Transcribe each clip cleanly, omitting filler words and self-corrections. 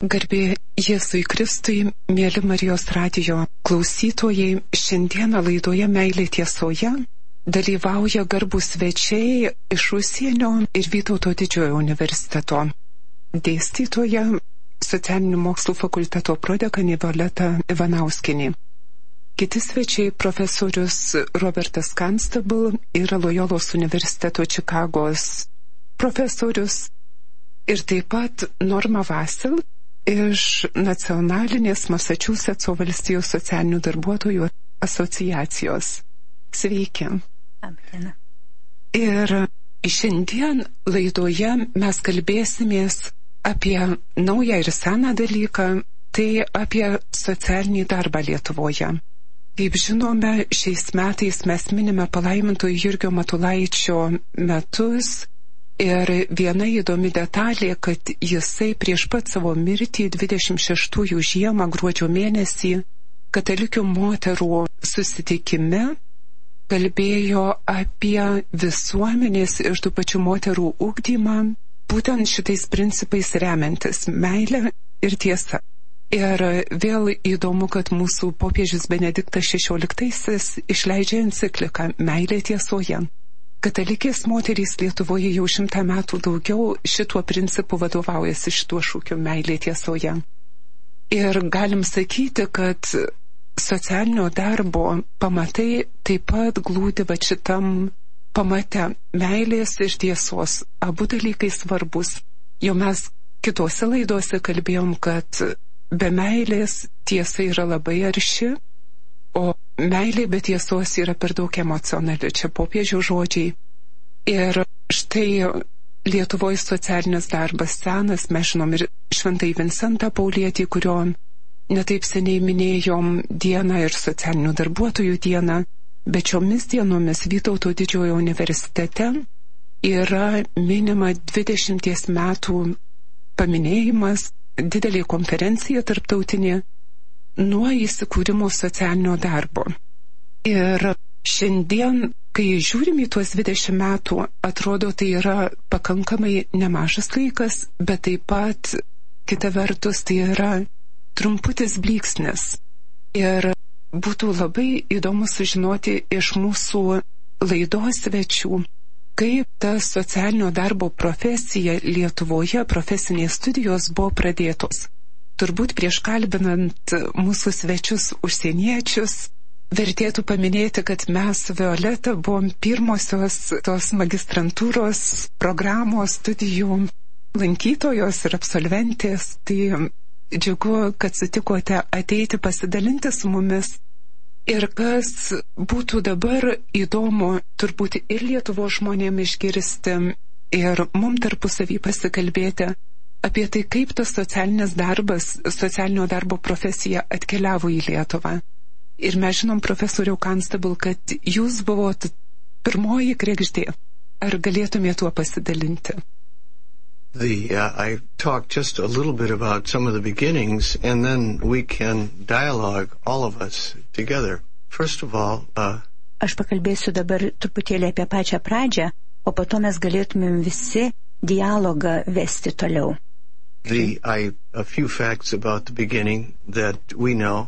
Garbė Jėzui Kristui, mėly Marijos radijo klausytojai, šiandieną laidoje Meilė tiesoje dalyvauja garbūs svečiai iš užsienio ir Vytauto didžiojo universiteto. Dėstytoja socialinių mokslų fakulteto prodekanė Violeta Ivanauskienė. Kiti svečiai profesorius Robertas Constable yra Loyolos universiteto Čikagos profesorius ir taip pat Norma Vasel iš Nacionalinės Masačusetso valstijos socialinių darbuotojų asociacijos. Sveiki. Labdiena. Ir šiandien laidoje mes kalbėsimės apie naują ir seną dalyką, tai apie socialinį darbą Lietuvoje. Kaip žinome, šiais metais mes minime palaimintojo Jurgio Matulaičio metus. Ir viena įdomi detalė, kad jisai prieš pat savo mirtį 26 žiemą gruodžio mėnesį katalikių moterų susitikime kalbėjo apie visuomenės ir tų pačių moterų ugdymą, būtent šitais principais remiantis meilė ir tiesa. Ir vėl įdomu, kad mūsų popiežius Benediktas XVI išleidžia encikliką Meilė tiesoje. Katalikės moterys Lietuvoje jau 100 metų daugiau šituo principu vadovaujasi, šituo šūkiu Meilė tiesoje. Ir galim sakyti, kad socialinio darbo pamatai taip pat glūdi va šitam pamate meilės ir tiesos. Abu dalykai svarbus. Jau mes kitose laidose kalbėjom, kad be meilės tiesa yra labai arši, o meilė be tiesos yra per daug emocionali, čia popiežiaus žodžiai. Ir štai Lietuvoje socialinis darbas senas, mes žinom ir Šventąjį Vincentą Paulietį, kurio netaip seniai minėjom dieną ir socialinių darbuotojų dieną, bet šiomis dienomis Vytauto didžiojo universitete yra minima 20 metų paminėjimas, didelė konferencija tarptautinė nuo įsikūrimo socialinio darbo. Ir šiandien, kai žiūrim į tuos 20 metų, atrodo, tai yra pakankamai nemažas laikas, bet taip pat, kita vertus, tai yra trumputis blyksnis. Ir būtų labai įdomu sužinoti iš mūsų laidos svečių, kaip ta socialinio darbo profesija Lietuvoje, profesinės studijos buvo pradėtos. Turbūt prieš kalbinant mūsų svečius užsieniečius, vertėtų paminėti, kad mes Violeta buvom pirmosios tos magistrantūros programos studijų lankytojos ir absolventės. Tai džiugu, kad sutikote ateiti pasidalinti su mumis. Ir kas būtų dabar įdomu, turbūt ir Lietuvos žmonėms išgirsti, ir mums tarpusavį pasikalbėti apie tai, kaip tas socialinis darbas, socialinio darbo profesija atkeliavo į Lietuvą. Ir mes žinom, profesoriau Constable, kad jūs buvot pirmoji kregždė. Ar galėtumėte tuo pasidalinti? I talked just a little bit about some of the beginnings, and then we can dialogue, all of us, together. First of all, Aš pakalbėsiu dabar truputėlį apie pačią pradžią, o po to mes galėtumėm visi dialogą vesti toliau. A few facts about the beginning that we know.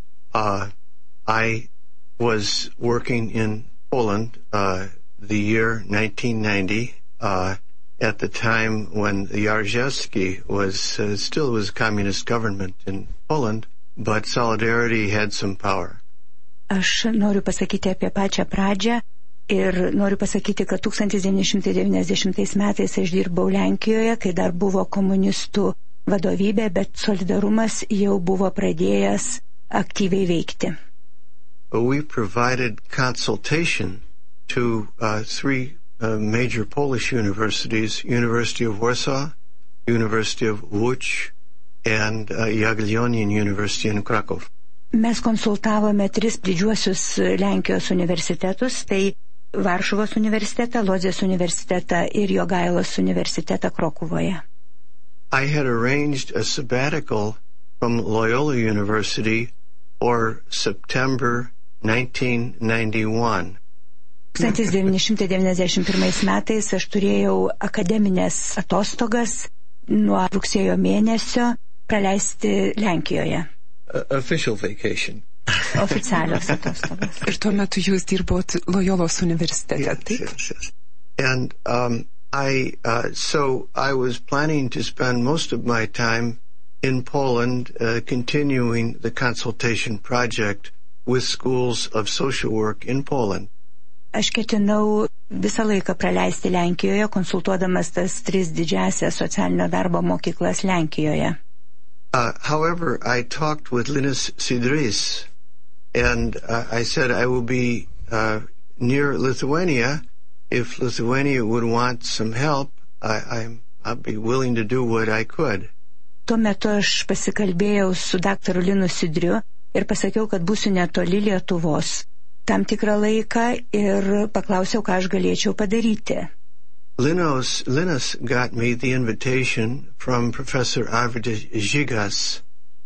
I was working in Poland, the year 1990, at the time when Jaruzelski was still was communist government in Poland, but Solidarity had some power. Aš noriu pasakyti apie pačią pradžią ir noriu pasakyti, kad 1990 metais aš dirbau Lenkijoje, kai dar buvo komunistų vadovybė, bet Solidarumas jau buvo pradėjęs aktyviai veikti. We provided consultation to three major Polish universities, University of Warsaw, University of Łódź, and Jagiellonian University in Kraków. Mes konsultavome 3 didžiuosius Lenkijos universitetus, tai Varšuvos universitetą, Lodzės universitetą ir Jogailos universitetą Krokuvoje. I had arranged a sabbatical from Loyola University for September 1991. 1991 metais aš turėjau akademinės atostogas nuo rugsėjo mėnesio praleisti Lenkijoje. Official vacation. Oficialios atostogos. Ir tuo metu jūs dirbot Loyolos universitete, taip? Yes. And so I was planning to spend most of my time in Poland, continuing the consultation project with schools of social work in Poland. Aš ketinau visą laiką praleisti Lenkijoje, konsultuodamas tas 3 didžiasias socialinio darbo mokyklas Lenkijoje. However, I talked with Linas Sidris, and I said I will be near Lithuania. If Lithuania would want some help, I'll be willing to do what I could. Tuo metu aš pasikalbėjau su daktaru Linu Sidriu ir pasakiau, kad būsiu netoli Lietuvos tam tikrą laiką ir paklausiau, ką aš galėčiau padaryti. Linas got me the invitation from Professor Arvydas Žygas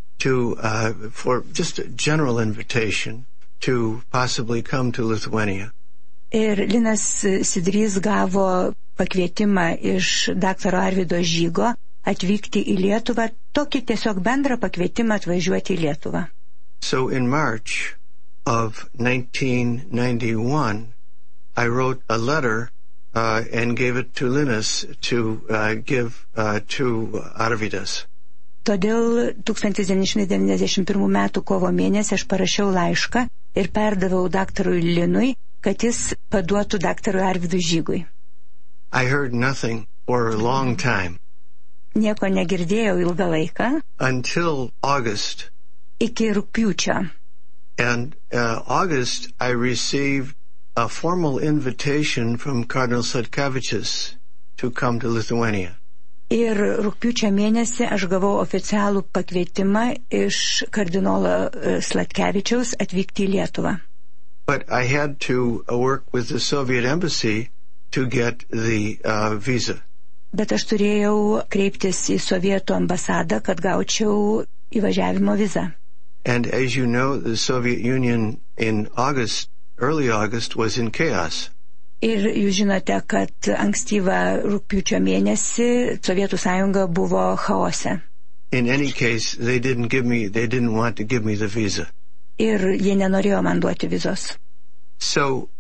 for just a general invitation to possibly come to Lithuania. Ir Linas Sidrys gavo pakvietimą iš daktaro Arvydo Žygo atvykti į Lietuvą, tokį tiesiog bendrą pakvietimą atvažiuoti į Lietuvą. So in March of 1991, I wrote a letter and gave it to Linas to give to Arvydas. Todėl 1991 metų kovo mėnesį aš parašiau laišką ir perdaviau daktarui Linui, kad jis paduotų daktarui Arvydui Žygui. I heard nothing for a long time. Nieko negirdėjau ilgą laiką. Until August. Iki rugpjūčio. And August I received a formal invitation from Cardinal Sladkevičius to come to Lithuania. Ir rugpjūčio mėnesį aš gavau oficialų pakvietimą iš kardinolo Sladkevičiaus atvykti į Lietuvą. But I had to work with the Soviet embassy to get the visa. Bet aš turėjau kreiptis į Sovietų ambasadą, kad gaučiau įvažiavimo vizą. And as you know, the Soviet Union in early August was in chaos. Ir jūs žinote, kad ankstyvą rugpjūčio mėnesį Sovietų sąjunga buvo chaose. In any case, they didn't want to give me the visa. Ir jie nenorėjo man duoti vizos. So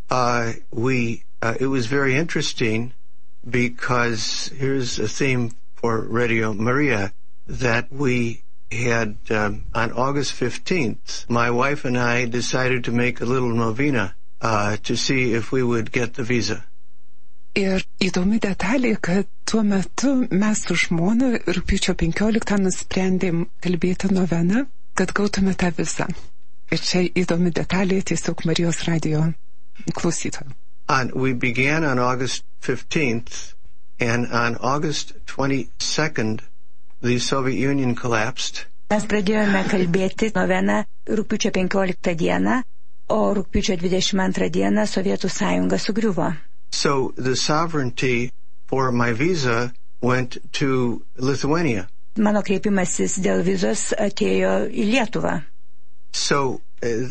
it was very interesting because here's a theme for Radio Maria that we had on August 15th, my wife and I decided to make a little novena to see if we would get the visa. Ir įdomi detalė, kad tuo metu mes su žmona rugpjūčio 15 nusprendėm kalbėti noveną, kad gautume tą vizą. Ir čia įdomi detalė tiesiog Marijos radio klausytojų. We began on August 15th, and on August 22nd, the Soviet Union collapsed. Mes pradėjome kalbėti noveną rugpjūčio 15 dieną, o rugpjūčio 22 dieną Sovietų sąjunga sugriuvo. So the sovereignty for my visa went to Lithuania. Mano kreipimasis dėl vizos atėjo į Lietuvą. So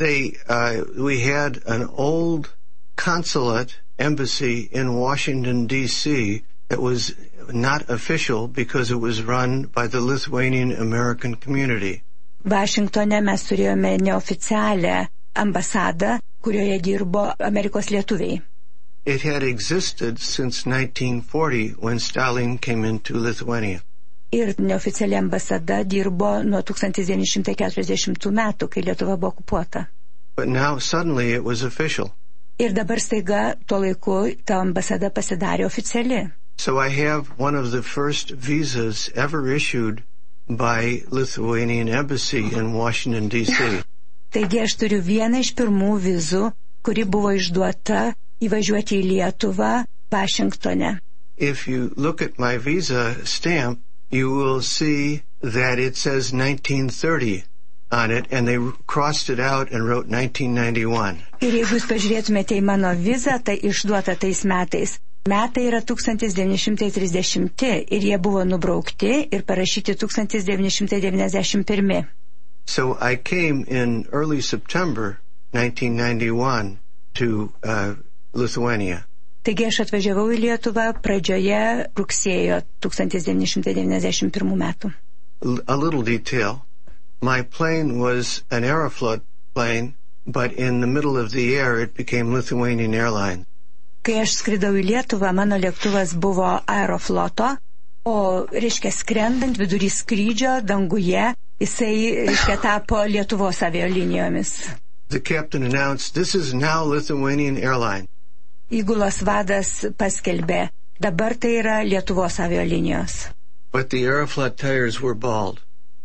we had an old consulate embassy in Washington, D.C. that was not official because it was run by the Lithuanian American community. Vašingtone mes turėjome neoficialią ambasadą, kurioje dirbo Amerikos lietuviai. It had existed since 1940 when Stalin came into Lithuania. Ir neoficiali ambasada dirbo nuo 1940 metų, kai Lietuva buvo okupuota. But now suddenly it was official. Ir dabar staiga tuo laiku ta ambasada pasidarė oficiali. So I have one of the first visas ever issued by Lithuanian embassy in Washington, D.C. Taigi aš turiu vieną iš pirmų vizų, kuri buvo išduota įvažiuoti į Lietuvą Vašingtone. If you look at my visa stamp, you will see that it says 1930 on it, and they crossed it out and wrote 1991. Ir jeigu jūs pažiūrėtumėte į mano vizą, tai išduota tais metais. Metai yra 1930 ir jie buvo nubraukti ir parašyti 1991. So I came in early September 1991 to Lithuania. Taigi aš atvažiavau į Lietuvą pradžioje rugsėjo 1991 metų. a little detail. My plane was an Aeroflot plane, but in the middle of the air it became Lithuanian Airlines. Kai aš skridau į Lietuvą, mano lėktuvas buvo Aerofloto, o, reiškia, skrendant vidury skrydžio danguje, jisai, reiškia, tapo Lietuvos avialinijomis. The captain announced, "This is now Lithuanian Airlines." Įgulos vadas paskelbė, dabar tai yra Lietuvos avialinijos. But the Aeroflot tires were bald.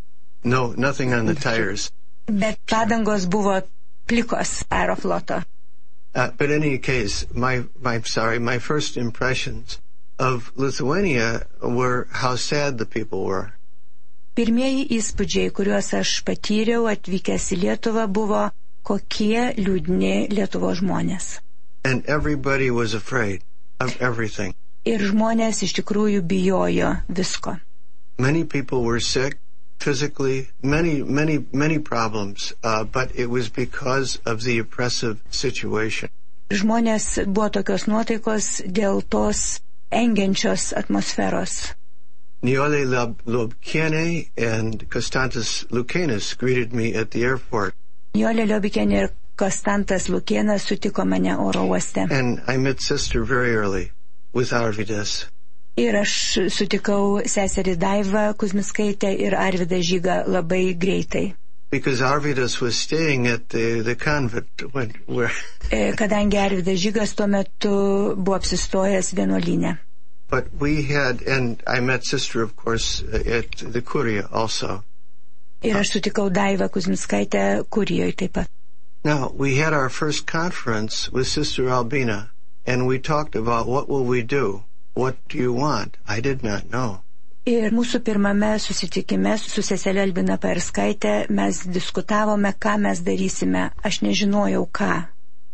No, nothing on the tires. Bet padangos buvo plikos Aerofloto. But in any case, my first impressions of Lithuania were how sad the people were. Pirmieji įspūdžiai, kuriuos aš patyriau atvykęs į Lietuvą, buvo kokie liūdni Lietuvos žmonės. And everybody was afraid of everything. Ir žmonės iš tikrųjų bijojo visko. Many people were sick physically, many problems, but it was because of the oppressive situation. Žmonės buvo tokios nuotaikos dėl tos engiančios atmosferos. Nijolė Liobkienė and Konstantas Lukėnas greeted me at the airport. Nijolė Liobkienė ir Konstantas Lukėnas sutiko mane oro uoste. And I met sister very early with Arvydas. Ir aš sutikau seserį Daivą Kuzmiskaitę ir Arvydą Žygą labai greitai. Because Arvydas was staying at the convent where Kadangi Arvydas Žygas tuo metu buvo apsistojęs vienuolyne. But we had, and I met sister, of course, at the Kuria also. Ir aš sutikau Daivą Kuzmiskaitę Kurijoje taip pat. Now, we had our first conference with Sister Albina, and we talked about what will we do? What do you want? I did not know. Ir mūsų pirmame susitikime su seselė Albina Paerskaitė mes diskutavome, ką mes darysime. Aš nežinojau ką.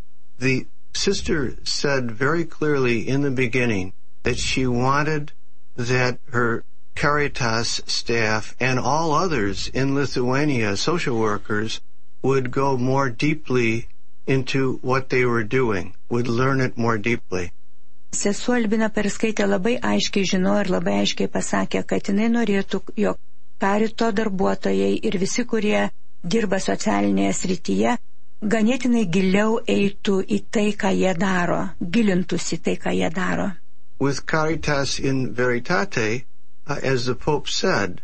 The sister said very clearly in the beginning that she wanted that her Caritas staff and all others in Lithuania, social workers, would go more deeply into what they were doing, would learn it more deeply. Sesuo Albina Paerskaitė labai aiškiai žinojo ir labai aiškiai pasakė, kad jinai norėtų, jog Karito darbuotojai ir visi, kurie dirba socialinėje srityje, ganėtinai giliau eitų į tai, ką jie daro, gilintųsi į tai, ką jie daro. With Caritas in Veritate, as the Pope said,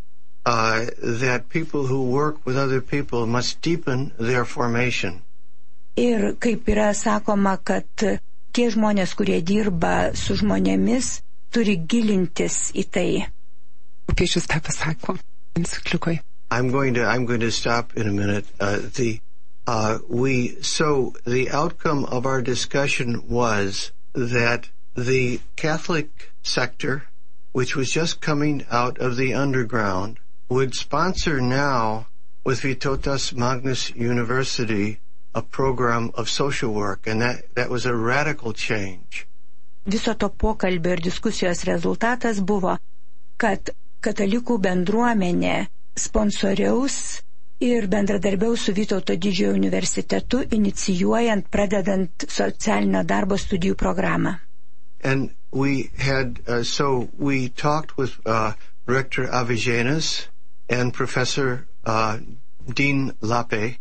that people who work with other people must deepen their formation. Ir kaip yra sakoma, kad tie žmonės, kurie dirba su žmonėmis, turi gilintis į tai. Popiežius tą pasako enciklikoje. I'm going to stop in a minute. The outcome of our discussion was that the Catholic sector, which was just coming out of the underground, would sponsor now with Vytautas Magnus University a program of social work, and that was a radical change. Viso to pokalbio ir diskusijos rezultatas buvo, kad katalikų bendruomenė sponsoriaus ir bendradarbiaus su Vytauto Didžiojo universitetu, inicijuojant, pradedant socialinio darbo studijų programą. And we had, so we talked with Rector Avigenas and Professor Dean Lappe,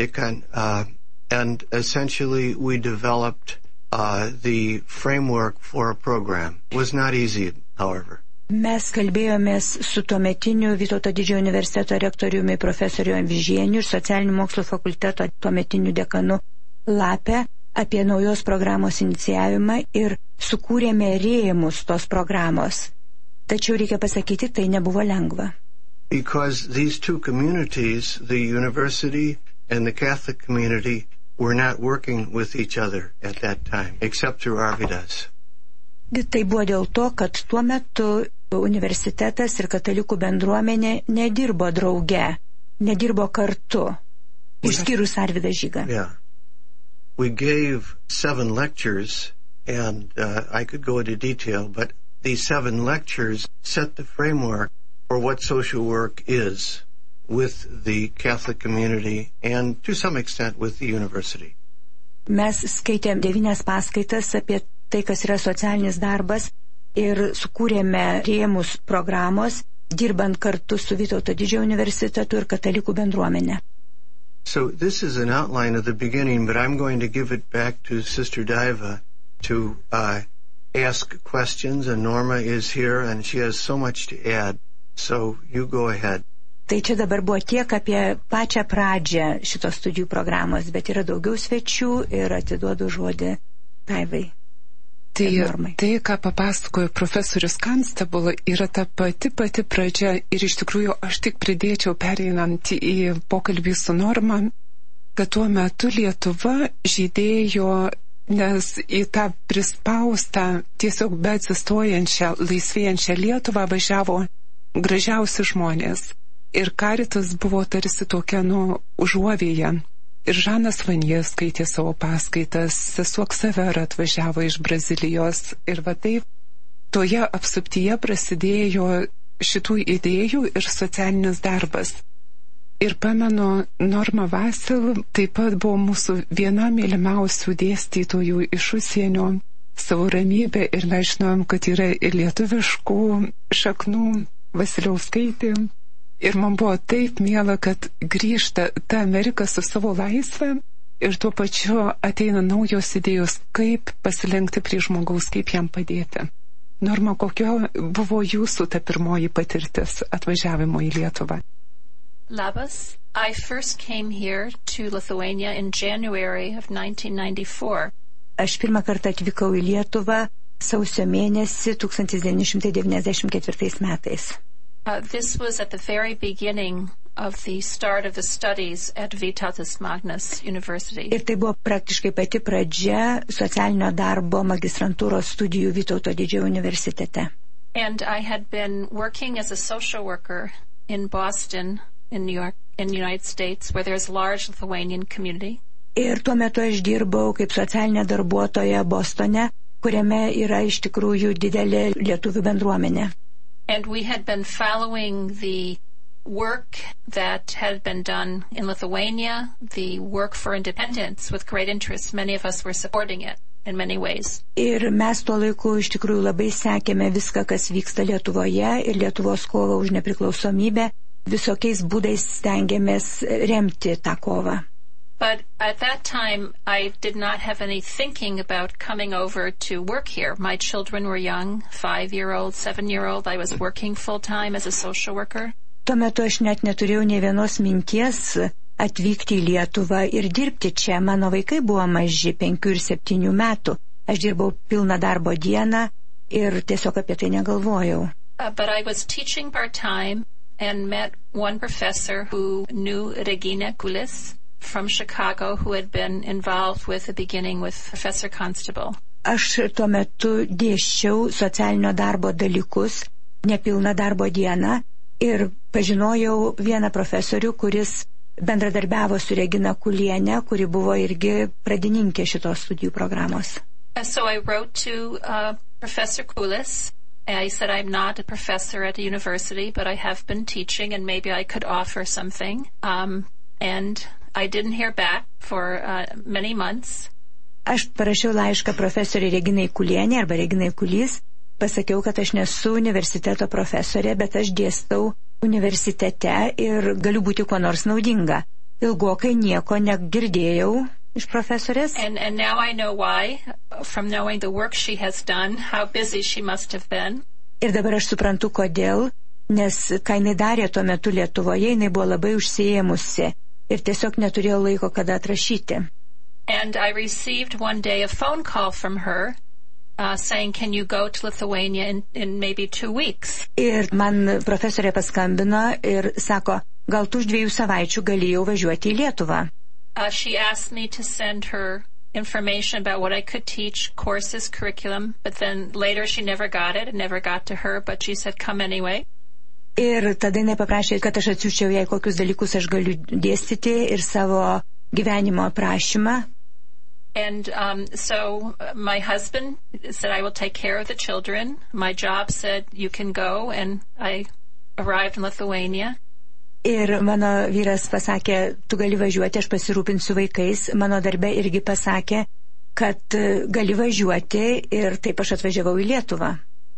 and essentially we developed the framework for a program. It was not easy, however. Mes kalbėjomės su tuometiniu Vytauto Didžiojo universiteto rektoriumi profesoriu Avižieniu ir socialinių mokslų fakulteto tuometiniu dekanu Lape apie naujos programos inicijavimą ir sukūrėme rėmus tos programos. Tačiau reikia pasakyti, tai nebuvo lengva. Because these two communities, the university and the Catholic community, were not working with each other at that time, except through Arvydas. Tai buvo dėl to, kad tuo metu universitetas ir katalikų bendruomenė nedirbo drauge, nedirbo kartu, išskyrus Arvydą Žygą. Yeah. We gave 7 lectures, and I could go into detail, but these 7 lectures set the framework for what social work is with the Catholic community and to some extent with the university. Mes skaitėm 9 paskaitas apie tai, kas yra socialinis darbas ir sukūrėme rėmus programos dirbant kartu su Vytauto Didžiojo universitetu ir katalikų bendruomenė. So this is an outline of the beginning, but I'm going to give it back to Sister Daiva to ask questions, and Norma is here, and she has so much to add. So you go ahead. Tai čia dabar buvo tiek apie pačią pradžią šitos studijų programos, bet yra daugiau svečių ir atiduodu žodį Daivai. Tai, ką papasakojo profesorius Constable, yra ta pati pradžia ir iš tikrųjų aš tik pridėčiau pereinant į pokalbį su Norma, kad tuo metu Lietuva žydėjo, nes į tą prispaustą, tiesiog be atsistojančią, laisvėjančią Lietuvą važiavo gražiausi žmonės. Ir Caritas buvo tarsi tokia, užuovėja. Ir Žanas Vanjė skaitė savo paskaitas, sesuo Ksavera atvažiavo iš Brazilijos. Ir va taip, toje apsuptyje prasidėjo šitų idėjų ir socialinis darbas. Ir pamenu, Norma Vasil taip pat buvo mūsų viena mylimiausių dėstytojų iš užsienio, savo ramybė, ir mes žinom, kad yra ir lietuviškų šaknų, Vasiliauskaitė. Ir man buvo taip miela, kad grįžta ta Amerika su savo laisvė ir tuo pačiu ateina naujos idėjos, kaip pasilenkti prie žmogaus, kaip jam padėti. Norma, kokia buvo jūsų ta pirmoji patirtis atvažiavimo į Lietuvą? Labas. I first came here to Lithuania in January of 1994. Aš pirmą kartą atvykau į Lietuvą sausio mėnesį 1994 metais. This was at the very beginning of the start of the studies at Vytautas Magnus University. Ir tai buvo praktiškai pati pradžia socialinio darbo magistrantūros studijų Vytauto Didžiojo universitete. And I had been working as a social worker in Boston, in New York, in the United States, where there's a large Lithuanian community. Ir tuo metu aš dirbau kaip socialinė darbuotoja Bostone, kuriame yra iš tikrųjų didelė lietuvių bendruomenė. And we had been following the work that had been done in Lithuania, the work for independence, with great interest. Many of us were supporting it in many ways. Ir mes tuo laiku iš tikrųjų labai sekėme viską, kas vyksta Lietuvoje ir Lietuvos kovą už nepriklausomybę. Visokiais būdais stengiamės remti tą kovą. But at that time, I did not have any thinking about coming over to work here. My children were young, 5-year-old, 7-year-old. I was working full-time as a social worker. Tuo metu aš net neturėjau nė vienos minties atvykti į Lietuvą ir dirbti čia. Mano vaikai buvo maži, 5 ir 7 metų. Aš dirbau pilną darbo dieną ir tiesiog apie tai negalvojau. But I was teaching part-time and met one professor who knew Regina Gulis from Chicago, who had been involved with the beginning with Professor Constable. Aš tuo metu dėsčiau socialinio darbo dalykus, nepilną darbo dieną, ir pažinojau vieną profesorių, kuris bendradarbiavo su Regina Kulienė, kuri buvo irgi pradininkė šitos studijų programos. So I wrote to Professor Kulis. I said, I'm not a professor at a university, but I have been teaching and maybe I could offer something. And I didn't hear back for many months. Aš parašiau laišką profesoriai Reginai Kulienė arba Reginai Kulys. Pasakiau, kad aš nesu universiteto profesorė, bet aš dėstau universitete ir galiu būti kuo nors naudinga. Ilgokai nieko negirdėjau iš profesorės. And now I know why, from knowing the work she has done, how busy she must have been. Ir dabar aš suprantu, kodėl, nes ką jinai darė tuo metu Lietuvoje, jinai buvo labai užsiėmusi ir tiesiog neturėjo laiko kada atrašyti. And I received one day a phone call from her saying, can you go to Lithuania in maybe 2 weeks? Ir man profesorė paskambino ir sako, gal tu už 2 savaičių galėjau važiuoti į Lietuvą. She asked me to send her information about what I could teach, courses, curriculum, but then later she never got it. It never got to her, but she said, come anyway. Ir tada jinai paprašė, kad aš atsiųsčiau jai, kokius dalykus aš galiu dėstyti ir savo gyvenimo aprašymą. And so my husband said, I will take care of the children. My job said, you can go, and I arrived in Lithuania. Ir mano vyras pasakė, tu gali važiuoti, aš pasirūpinsiu vaikais. Mano darbe irgi pasakė, kad gali važiuoti, ir taip aš atvažiavau į Lietuvą.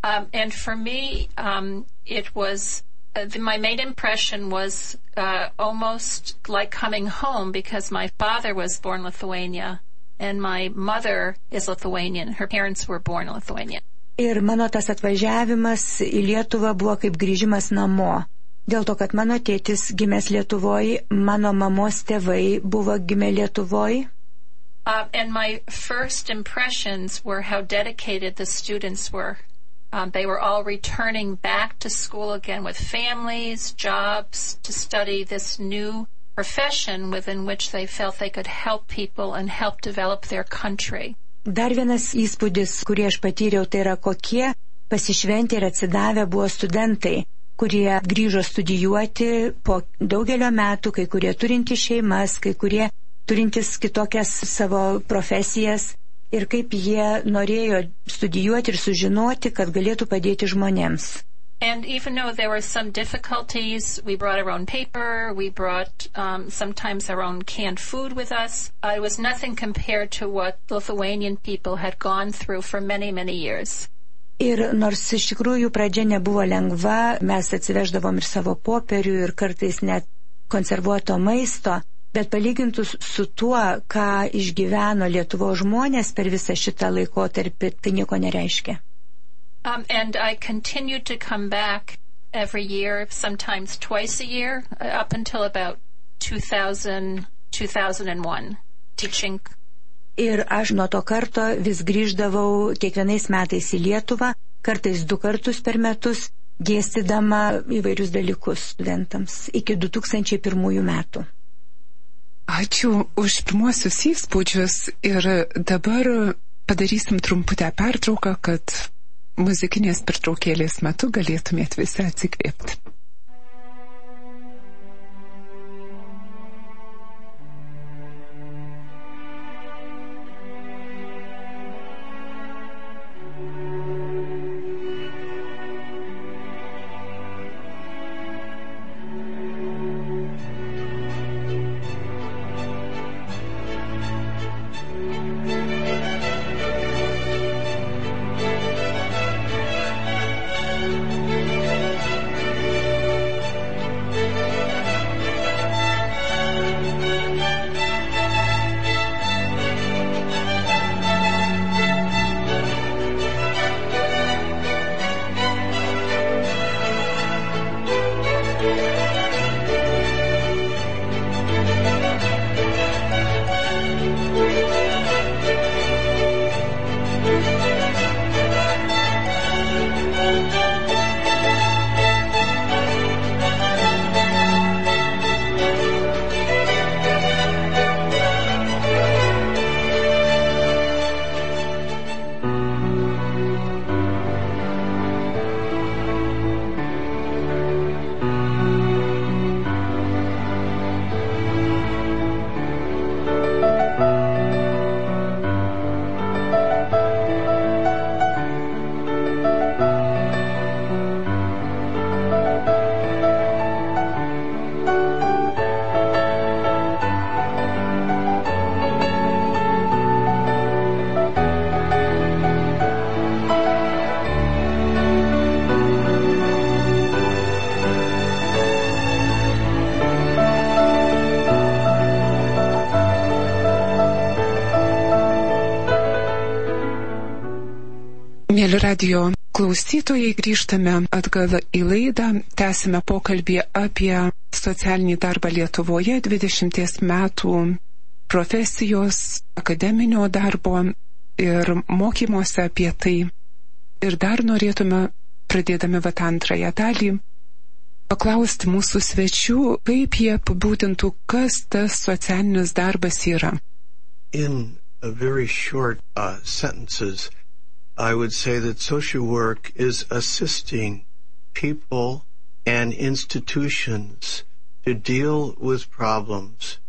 And for me, it was, my main impression was almost like coming home, because my father was born Lithuania and my mother is Lithuanian. Her parents were born in Lithuania. Ir mano tas atvažiavimas į Lietuvą buvo kaip grįžimas namo. Dėl to, kad mano tėtis gimęs Lietuvoj, mano mamos tėvai buvo gimę Lietuvoj. And my first impressions were how dedicated the students were. They were all returning back to school again with families, jobs, to study this new profession within which they felt they could help people and help develop their country. Dar vienas įspūdis, kurį aš patyriau, tai yra kokie pasišventę ir atsidavę buvo studentai, kurie grįžo studijuoti po daugelio metų, kai kurie turinti šeimas, kai kurie turintis kitokias savo profesijas, ir kaip jie norėjo studijuoti ir sužinoti, kad galėtų padėti žmonėms. And even though there were some difficulties, we brought our own paper, we brought sometimes our own canned food with us. It was nothing compared to what Lithuanian people had gone through for many, many years. Ir nors iš tikrųjų pradžia nebuvo lengva, mes atsiveždavom ir savo popierių, ir kartais net konservuoto maisto, bet palygintus su tuo, ką išgyveno Lietuvos žmonės per visą šitą laikotarpį, tai nieko nereiškia. And I continued to come back every year, sometimes twice a year, up until about 2000, 2001, teaching. Ir aš nuo to karto vis grįždavau kiekvienais metais į Lietuvą, kartais 2 kartus per metus, dėstydama įvairius dalykus studentams iki 2001 metų. Ačiū už pirmuosius įspūdžius ir dabar padarysim trumputę pertrauką, kad muzikinės pertraukėlės metu galėtumėt visi atsikvėpti. Mėly radio klausytojai, grįžtame atgal į laidą, tęsime pokalbį apie socialinį darbą Lietuvoje, 20 metų profesijos, akademinio darbo ir mokymuose apie tai. Ir dar norėtume, pradėdami antrąją dalį, paklausti mūsų svečių, kaip jie apibūdintų, kas tas socialinis darbas yra. In a very short sentences, I would say that social work is assisting people and institutions to deal with problems,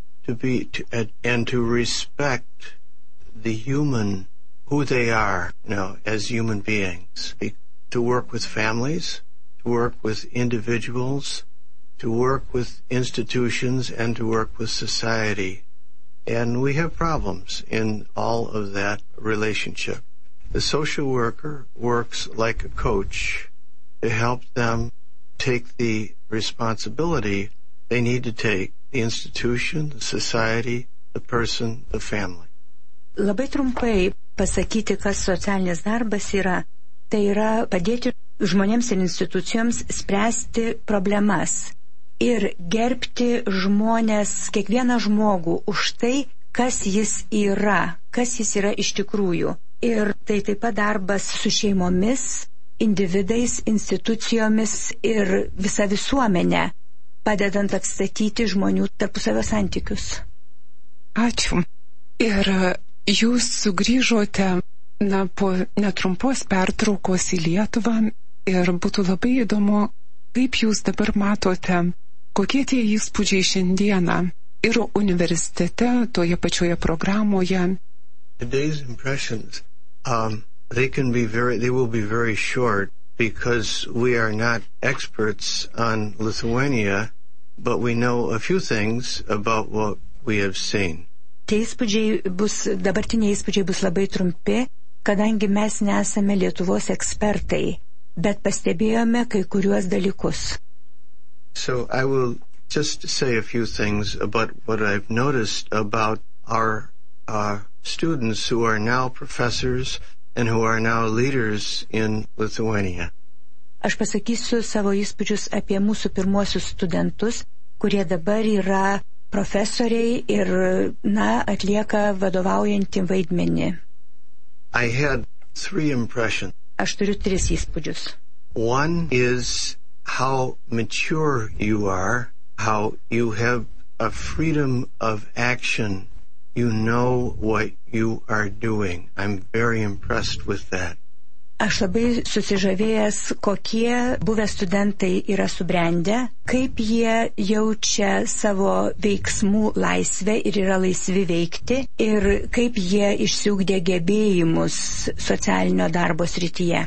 and to respect the human, who they are, as human beings. To work with families, to work with individuals, to work with institutions, and to work with society. And we have problems in all of that relationship. the social worker works like a coach to help them take the responsibility they need to take, the institution, the society, the person, the family. Labai trumpai pasakyti, kas socialinis darbas yra. Tai yra padėti žmonėms ir institucijoms spręsti problemas ir gerbti žmonės, kiekvieną žmogų už tai, kas jis yra iš tikrųjų. Ir tai taip pat darbas su šeimomis, individais, institucijomis ir visa visuomenė, padedant atstatyti žmonių tarpusavio santykius. Ačiū. Ir jūs sugrįžote po netrumpos pertraukos į Lietuvą ir būtų labai įdomu, kaip jūs dabar matote, kokie tie įspūdžiai šiandieną ir universitete, toje pačioje programoje. Today's impressions, they will be very short because we are not experts on Lithuania, but we know a few things about what we have seen. Dabartiniai įspūdžiai bus labai trumpi, kadangi mes nesame Lietuvos ekspertai, bet pastebėjome kai kuriuos dalykus. So I will just say a few things about what I've noticed about our students who are now professors and who are now leaders in Lithuania. Aš pasakysiu savo įspūdžius apie mūsų pirmuosius studentus, kurie dabar yra profesoriai ir, atlieka vadovaujantį vaidmenį. I had 3 impressions. Aš turiu 3 įspūdžius. One is how mature you are, how you have a freedom of action. You know what you are doing. I'm very impressed with that. Aš labai susižavėjęs, kokie buvę studentai yra subrendę, kaip jie jaučia savo veiksmų laisvę ir yra laisvi veikti, ir kaip jie išsiugdė gebėjimus socialinio darbo srityje.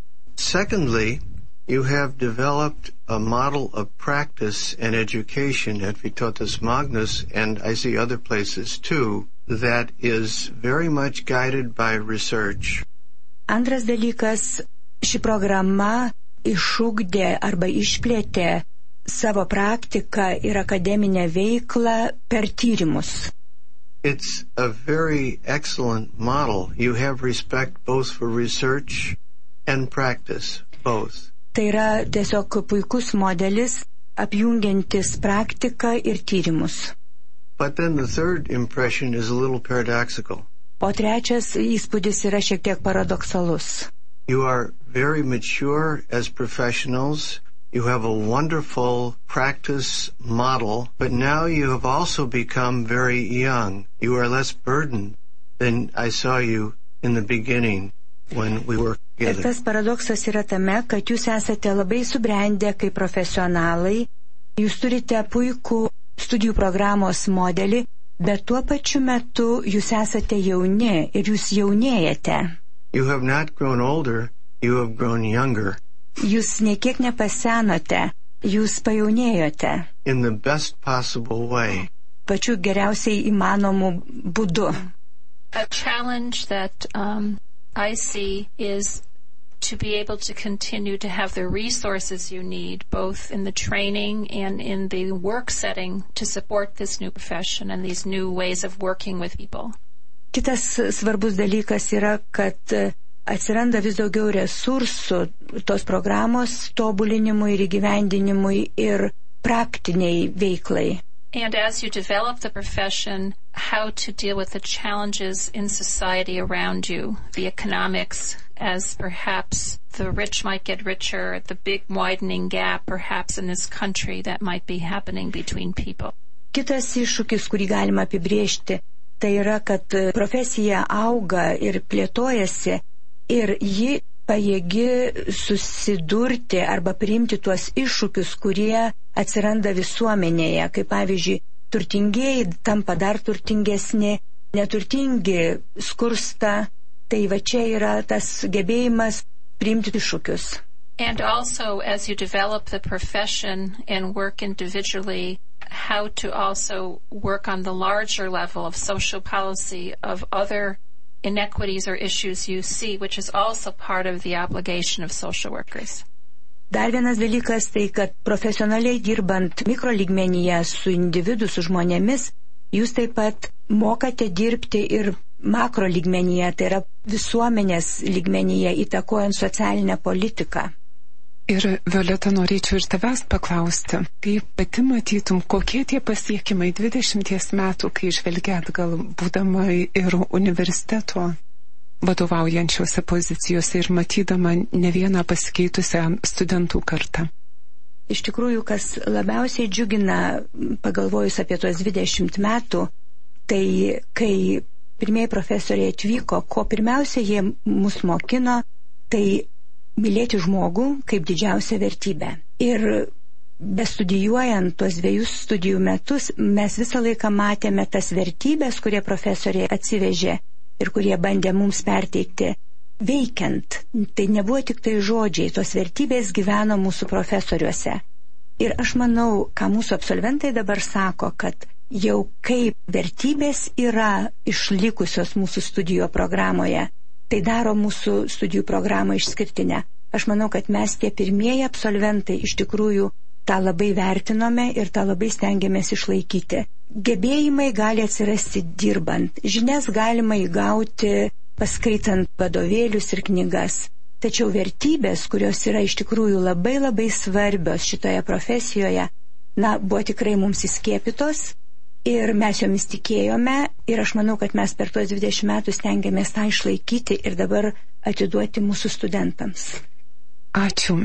Secondly, you have developed a model of practice and education at Vytautas Magnus, and I see other places too, that is very much guided by research. Antras dalykas, ši programa išugdė arba išplėtė savo praktiką ir akademinę veiklą per tyrimus. It's a very excellent model. You have respect both for research and practice, both. Tai yra tiesiog puikus modelis, apjungiantis praktiką ir tyrimus. But then the third impression is a little paradoxical. O trečias įspūdis yra šiek tiek paradoksalus. You are very mature as professionals. You have a wonderful practice model, but now you have also become very young. You are less burdened than I saw you in the beginning when we were together. Ir tas paradoksas yra tame, kad jūs esate labai subrendę kaip profesionalai, jūs turite puikų studijų programos modelį, bet tuo pačiu metu jūs esate jauni ir jūs jaunėjate. You have not grown older, you have grown younger. Jūs niekiek nepasenote, jūs pajaunėjote. In the best possible way. Pačiu geriausiai įmanomu būdu. A challenge that I see is to be able to continue to have the resources you need, both in the training and in the work setting, to support this new profession and these new ways of working with people. Kitas svarbus dalykas yra, kad atsiranda vis daugiau resursų tos programos tobulinimui ir įgyvendinimui ir praktiniai veiklai. And as you develop the profession, how to deal with the challenges in society around you, the economics, as perhaps the rich might get richer, the big widening gap perhaps in this country that might be happening between people. Kitas iššūkis, kurį galima apibrėžti, tai yra, kad profesija auga ir plėtojasi ir ji pajėgi susidurti arba priimti tuos iššūkius, kurie atsiranda visuomenėje, kaip pavyzdžiui, turtingieji tampa dar turtingesni, neturtingi skursta, tai va čia yra tas gebėjimas priimti iššūkius. And also, as you develop the profession and work individually, how to also work on the larger level of social policy, of other inequities or issues you see, which is also part of the obligation of social workers. Dar vienas dalykas tai, kad profesionaliai dirbant mikrolygmenyje su individu, su žmonėmis, jūs taip pat mokate dirbti ir makrolygmenyje, tai yra visuomenės lygmenyje, įtakojant socialinę politiką. Ir Violeta, norėčiau ir tavęs paklausti, kaip pati matytum, kokie tie pasiekimai 20 metų, kai žvelgiat gal būdama ir universiteto vadovaujančiose pozicijose ir matydama ne vieną pasikeitusią studentų kartą. Iš tikrųjų, kas labiausiai džiugina, pagalvojus apie tuos 20 metų, tai kai pirmieji profesoriai atvyko, ko pirmiausia jie mus mokino, tai mylėti žmogų kaip didžiausią vertybę. Ir bestudijuojant tuos 2 studijų metus, mes visą laiką matėme tas vertybės, kurie profesoriai atsivežė ir kurie bandė mums perteikti veikiant. Tai nebuvo tik tai žodžiai, tos vertybės gyveno mūsų profesoriuose. Ir aš manau, ką mūsų absolventai dabar sako, kad jau kaip vertybės yra išlikusios mūsų studijų programoje, tai daro mūsų studijų programą išskirtinę. Aš manau, kad mes tie pirmieji absolventai iš tikrųjų tą labai vertinome ir tą labai stengiamės išlaikyti. Gebėjimai gali atsirasti dirbant, žinias galima įgauti paskaitant vadovėlius ir knygas. Tačiau vertybės, kurios yra iš tikrųjų labai labai svarbios šitoje profesijoje, buvo tikrai mums įskiepytos ir mes jomis tikėjome ir aš manau, kad mes per tuos 20 metų stengiamės tą išlaikyti ir dabar atiduoti mūsų studentams. Ačiū.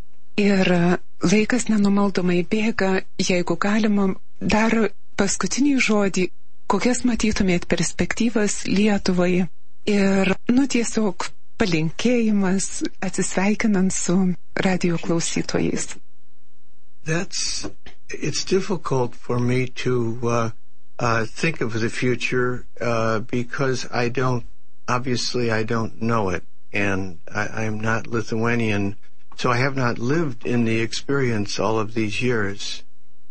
Ir laikas nenumaldomai bėga, jeigu galima, dar paskutinį žodį, kokias matytumėt perspektyvas Lietuvai ir, tiesiog palinkėjimas atsisveikinant su radijo klausytojais. It's difficult for me to think of the future because I don't know it, and I'm not Lithuanian. So I have not lived in the experience all of these years.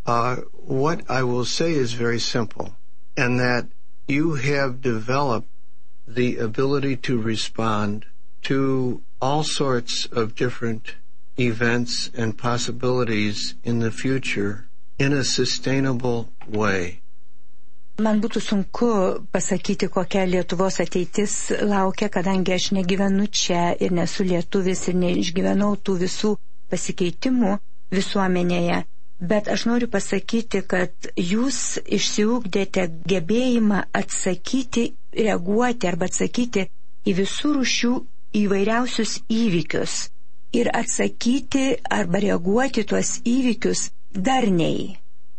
What I will say is very simple, and that you have developed the ability to respond to all sorts of different events and possibilities in the future in a sustainable way. Man būtų sunku pasakyti, kokia Lietuvos ateitis laukia, kadangi aš negyvenu čia ir nesu lietuvis ir neišgyvenau tų visų pasikeitimų visuomenėje. Bet aš noriu pasakyti, kad jūs išsiugdėte gebėjimą atsakyti, reaguoti arba atsakyti į visų rūšių įvairiausius įvykius ir atsakyti arba reaguoti tuos įvykius darniai.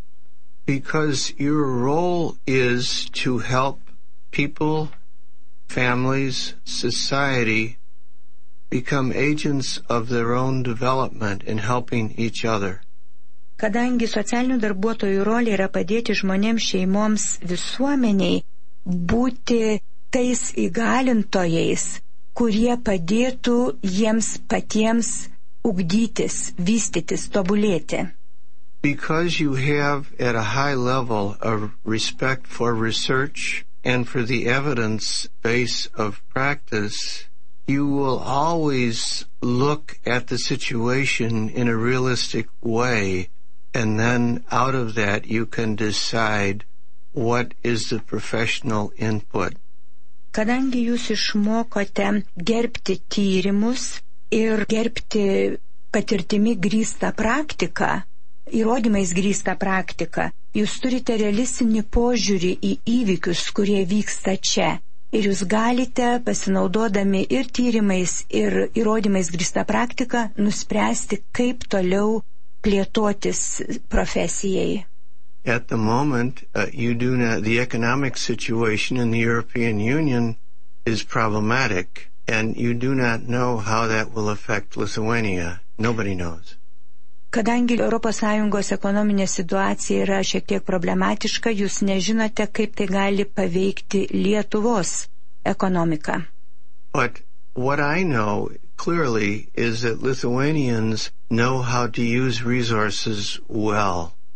Because your role is to help people, families, society become agents of their own development in helping each other. Kadangi socialinių darbuotojų rolė yra padėti žmonėms, šeimoms, visuomeniai būti tais įgalintojais, kurie padėtų jiems patiems ugdytis, vystytis, tobulėti. Because you have at a high level a respect for research and for the evidence base of practice, you will always look at the situation in a realistic way, and then out of that you can decide what is the professional input. Kadangi jūs išmokote gerbti tyrimus ir gerbti patirtimi grįstą praktiką, įrodymais grįstą praktiką, jūs turite realistinį požiūrį į įvykius, kurie vyksta čia. Ir jūs galite, pasinaudodami ir tyrimais, ir įrodymais grįstą praktiką, nuspręsti, kaip toliau plėtotis profesijai. At the moment, the economic situation in the European Union is problematic, and you do not know how that will affect Lithuania. Nobody knows. Kadangi ES ekonominė situacija yra šiek tiek problematiška, jūs nežinote, kaip tai gali paveikti Lietuvos ekonomiką. But what I know clearly is that Lithuanians know how to use resources well.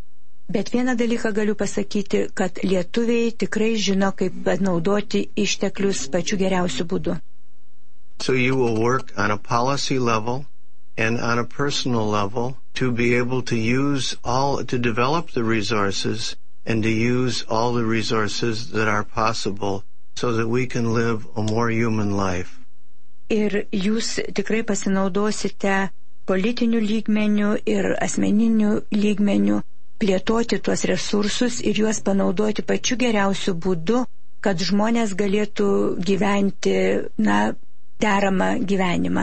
Bet vieną dalyką galiu pasakyti, kad lietuviai tikrai žino, kaip panaudoti išteklius pačiu geriausiu būdu. So you will work on a policy level and on a personal level to be able to to develop the resources and to use all the resources that are possible so that we can live a more human life. Ir jūs tikrai pasinaudosite politinių lygmenių ir asmeninių lygmenių plėtoti tuos resursus ir juos panaudoti pačiu geriausiu būdu, kad žmonės galėtų gyventi, deramą gyvenimą.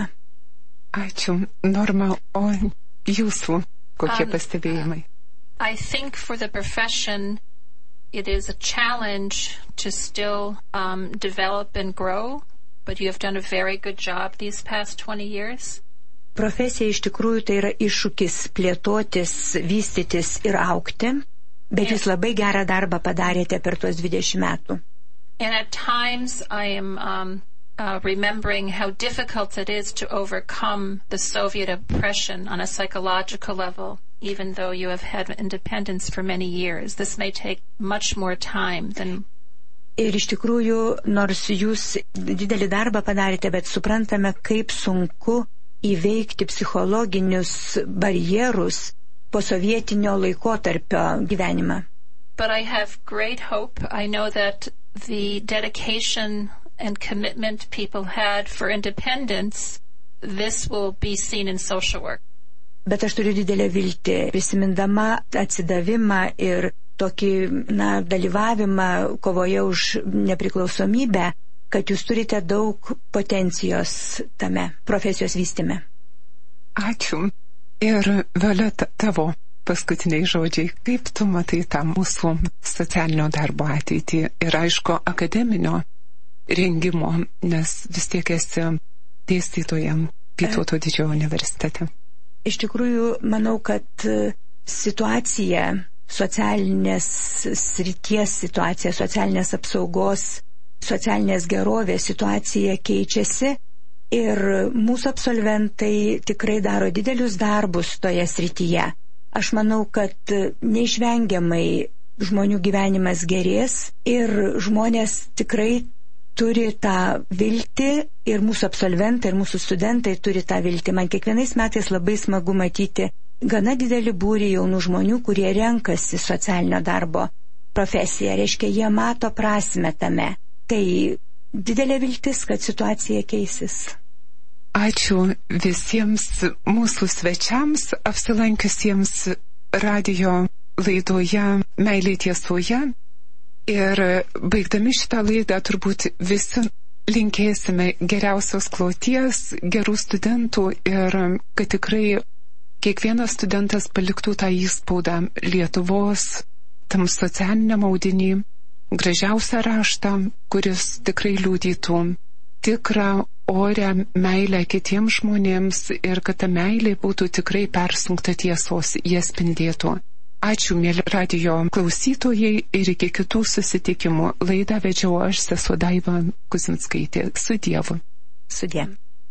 Ačiū, Norma, o jūsų kokie pastebėjimai? I think for the profession it is a challenge to still develop and grow, but you have done a very good job these past 20 years. Profesija iš tikrųjų tai yra iššūkis plėtotis, vystytis ir augti, bet jūs labai gerą darbą padarėte per tuos 20 metų. And at times I am remembering how difficult it is to overcome the Soviet oppression on a psychological level, even though you have had independence for many years. This may take much more time than... Ir iš tikrųjų, nors jūs didelį darbą padarėte, bet suprantame, kaip sunku įveikti psichologinius barjerus po sovietinio laikotarpio gyvenimą. But I have great hope. I know that the dedication and commitment people had for independence, this will be seen in social work. Bet aš turiu didelę viltį, prisimindama atsidavimą ir tokį, dalyvavimą kovoje už nepriklausomybę, kad jūs turite daug potencijos tame profesijos vystyme. Ačiū. Ir Violeta, tavo paskutiniai žodžiai. Kaip tu matai tą mūsų socialinio darbo ateitį ir aišku akademinio rengimo, nes vis tiek esi dėstytoja Vytauto Didžiojo universitete? Iš tikrųjų, manau, kad situacija, socialinės srities situacija, socialinės apsaugos, socialinės gerovės situacija keičiasi ir mūsų absolventai tikrai daro didelius darbus toje srityje. Aš manau, kad neišvengiamai žmonių gyvenimas gerės ir žmonės tikrai turi tą viltį ir mūsų absolventai, ir mūsų studentai turi tą viltį. Man kiekvienais metais labai smagu matyti gana didelį būrį jaunų žmonių, kurie renkasi socialinio darbo profesiją. Reiškia, jie mato prasmę tame. Tai didelė viltis, kad situacija keisis. Ačiū visiems mūsų svečiams apsilankiusiems radijo laidoje Meilė tiesoje. Ir baigdami šitą laidą turbūt visi linkėsime geriausios kloties, gerų studentų ir kad tikrai kiekvienas studentas paliktų tą įspaudą Lietuvos tam socialiniam audinį, gražiausią raštą, kuris tikrai liudytų tikrą orę meilę kitiems žmonėms ir kad ta meilė būtų tikrai persunkta tiesos, jie spindėtų. Ačiū, mėly radijo klausytojai ir iki kitų susitikimų. Laidą vedžiau aš, sesuo Daiva Kuzinskaitė. Su Dievu. Sudie.